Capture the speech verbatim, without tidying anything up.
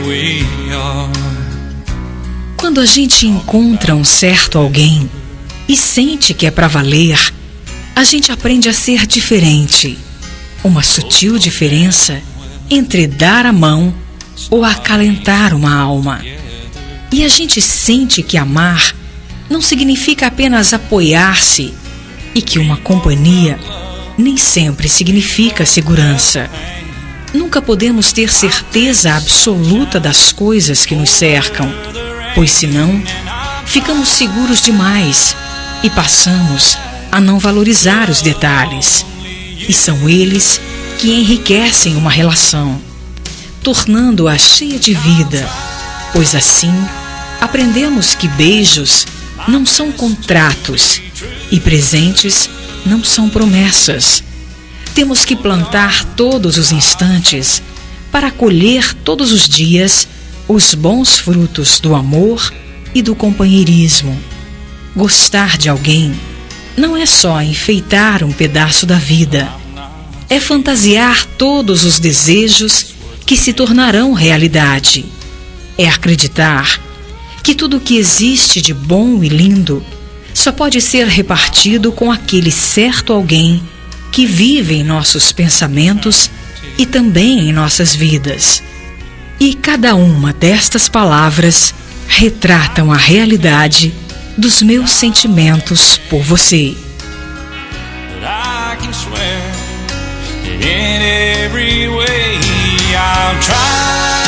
we are. Quando a gente encontra um certo alguém e sente que é pra valer, a gente aprende a ser diferente. Uma sutil diferença entre dar a mão ou acalentar uma alma. E a gente sente que amar não significa apenas apoiar-se e que uma companhia nem sempre significa segurança. Nunca podemos ter certeza absoluta das coisas que nos cercam, pois senão ficamos seguros demais e passamos a não valorizar os detalhes. E são eles que enriquecem uma relação, tornando-a cheia de vida, pois assim aprendemos que beijos não são contratos e presentes não são promessas. Temos que plantar todos os instantes para colher todos os dias os bons frutos do amor e do companheirismo. Gostar de alguém não é só enfeitar um pedaço da vida, é fantasiar todos os desejos que se tornarão realidade. É acreditar que tudo o que existe de bom e lindo só pode ser repartido com aquele certo alguém que vive em nossos pensamentos e também em nossas vidas. E cada uma destas palavras retratam a realidade dos meus sentimentos por você. But I can swear that in every way I'll try.